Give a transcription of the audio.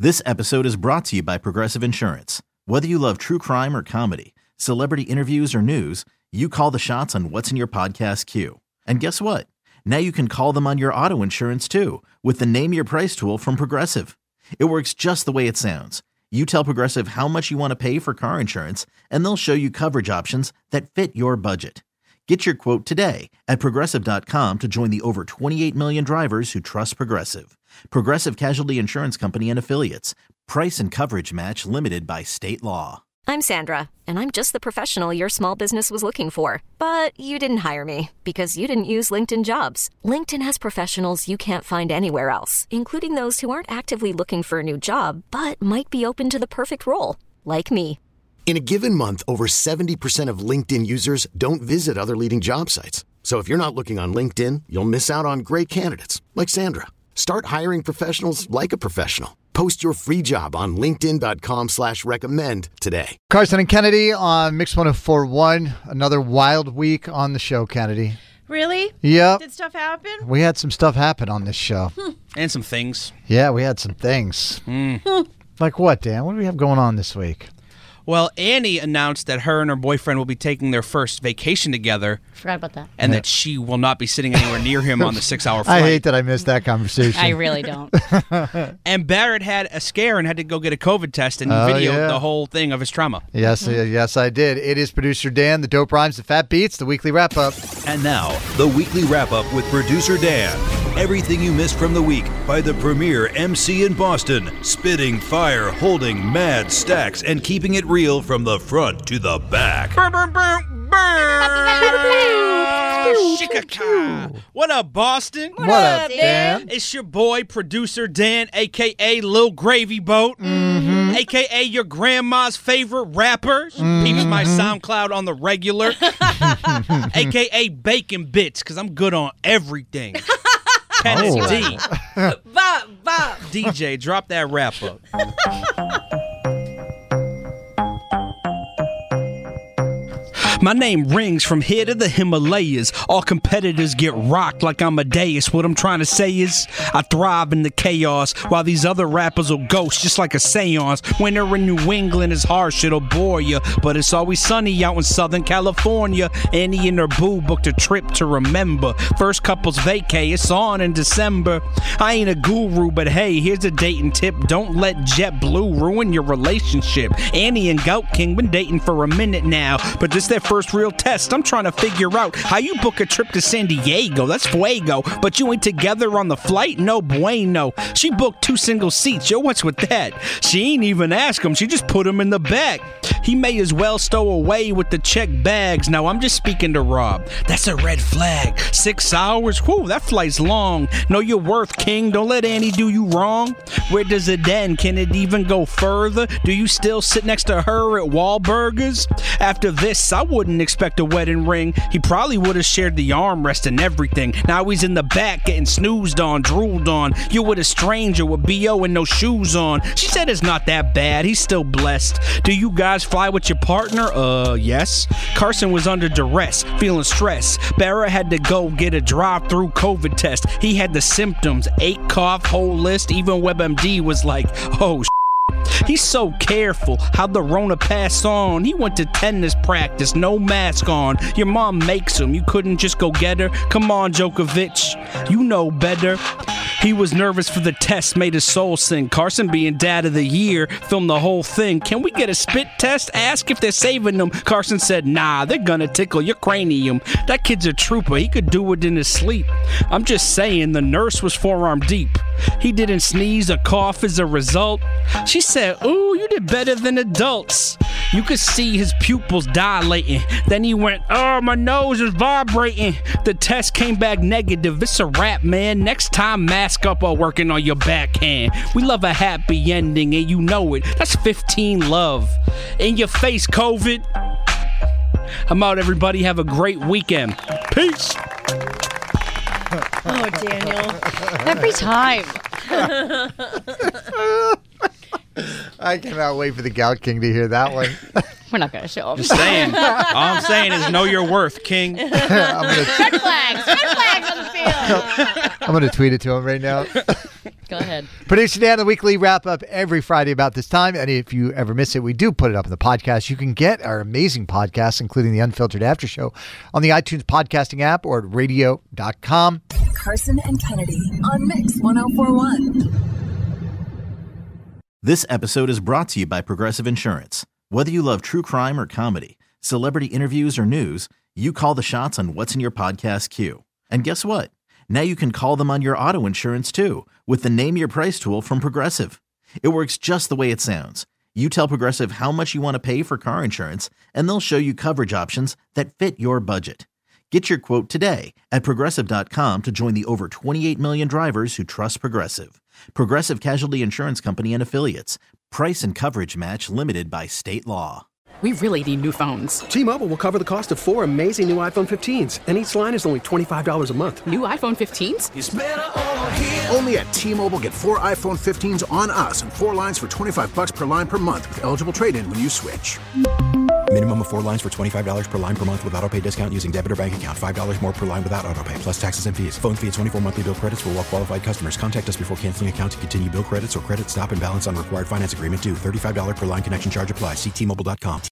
This episode is brought to you by Progressive Insurance. Whether you love true crime or comedy, celebrity interviews or news, you call the shots on what's in your podcast queue. And guess what? Now you can call them on your auto insurance too with the Name Your Price tool from Progressive. It works just the way it sounds. You tell Progressive how much you want to pay for car insurance, and they'll show you coverage options that fit your budget. Get your quote today at Progressive.com to join the over 28 million drivers who trust Progressive. Progressive Casualty Insurance Company and Affiliates. Price and coverage match limited by state law. I'm Sandra, and I'm just the professional your small business was looking for. But you didn't hire me because you didn't use LinkedIn Jobs. LinkedIn has professionals you can't find anywhere else, including those who aren't actively looking for a new job, but might be open to the perfect role, like me. In a given month, over 70% of LinkedIn users don't visit other leading job sites. So if you're not looking on LinkedIn, you'll miss out on great candidates like Sandra. Start hiring professionals like a professional. Post your free job on linkedin.com/recommend today. Carson and Kennedy on Mix 104.1. Another wild week on the show, Kennedy. Really? Yep. Did stuff happen? We had some stuff happen on this show. And some things. Yeah, we had some things. Like what, Dan? What do we have going on this week? Well, Annie announced that her and her boyfriend will be taking their first vacation together. Forgot about that. And that she will not be sitting anywhere near him on the 6-hour flight. I hate that I missed that conversation. I really don't. And Barrett had a scare and had to go get a COVID test and videoed the whole thing of his trauma. Yes, yes, I did. It is producer Dan, the dope rhymes, the fat beats, the weekly wrap-up. And now, the weekly wrap-up with producer Dan. Everything you missed from the week by the premier MC in Boston, spitting fire, holding mad stacks, and keeping it real from the front to the back. What up, Boston? What up, Dan? It's your boy, producer Dan, a.k.a. Lil Gravy Boat, a.k.a. your grandma's favorite rapper. Peeps my SoundCloud on the regular, a.k.a. Bacon Bits, because I'm good on everything. Kennedy. DJ, drop that wrap up. My name rings from here to the Himalayas. All competitors get rocked like Amadeus. What I'm trying to say is, I thrive in the chaos, while these other rappers will ghost just like a seance. Winter in New England is harsh, it'll bore ya, but it's always sunny out in Southern California. Annie and her boo booked a trip to remember. First couple's vacay, it's on in December. I ain't a guru, but hey, here's a dating tip. Don't let JetBlue ruin your relationship. Annie and Goat King been dating for a minute now, but this their first real test. I'm trying to figure out how you book a trip to San Diego. That's fuego. But you ain't together on the flight? No bueno. She booked 2 single seats. Yo, what's with that? She ain't even ask him. She just put him in the back. He may as well stow away with the check bags. Now, I'm just speaking to Rob. That's a red flag. 6 hours? Whew, that flight's long. Know your worth, King. Don't let Annie do you wrong. Where does it end? Can it even go further? Do you still sit next to her at Wahlburgers? After this, I wouldn't expect a wedding ring. He probably would have shared the armrest and everything. Now he's in the back getting snoozed on, drooled on. You with a stranger with B.O. and no shoes on. She said it's not that bad. He's still blessed. Do you guys fly with your partner? Yes. Carson was under duress, feeling stressed. Barrett had to go get a drive-through COVID test. He had the symptoms, ache, cough, whole list. Even WebMD was like, oh, he's so careful. How'd the Rona pass on? He went to tennis practice, no mask on. Your mom makes him. You couldn't just go get her? Come on, Djokovic. You know better. He was nervous for the test, made his soul sing. Carson, being dad of the year, filmed the whole thing. Can we get a spit test? Ask if they're saving him. Carson said, nah, they're gonna tickle your cranium. That kid's a trooper. He could do it in his sleep. I'm just saying, the nurse was forearm deep. He didn't sneeze or cough as a result. She said, ooh, you did better than adults. You could see his pupils dilating. Then he went, oh, my nose is vibrating. The test came back negative. It's a wrap, man. Next time, mask up while working on your backhand. We love a happy ending, and you know it. That's 15 love. In your face, COVID. I'm out, everybody. Have a great weekend. Peace. Oh, Daniel. Every time. I cannot wait for the Gout King to hear that one. We're not going to show him. Just saying. All I'm saying is know your worth, King. Red flags on the field. I'm going to tweet it to him right now. Go ahead. Producer Dan, the weekly wrap-up every Friday about this time. And if you ever miss it, we do put it up in the podcast. You can get our amazing podcasts, including the Unfiltered After Show, on the iTunes podcasting app or at radio.com. Carson and Kennedy on Mix 104.1. This episode is brought to you by Progressive Insurance. Whether you love true crime or comedy, celebrity interviews or news, you call the shots on what's in your podcast queue. And guess what? Now you can call them on your auto insurance too with the Name Your Price tool from Progressive. It works just the way it sounds. You tell Progressive how much you want to pay for car insurance, and they'll show you coverage options that fit your budget. Get your quote today at Progressive.com to join the over 28 million drivers who trust Progressive. Progressive Casualty Insurance Company and Affiliates. Price and coverage match limited by state law. We really need new phones. T-Mobile will cover the cost of 4 amazing new iPhone 15s, and each line is only $25 a month. New iPhone 15s? It's better over here. Only at T-Mobile, get 4 iPhone 15s on us and 4 lines for $25 per line per month with eligible trade-in when you switch. Minimum of 4 lines for $25 per line per month with autopay discount using debit or bank account. $5 more per line without autopay, plus taxes and fees. Phone fee at 24 monthly bill credits for well-qualified customers. Contact us before canceling account to continue bill credits or credit stop and balance on required finance agreement due. $35 per line connection charge applies. See T-Mobile.com.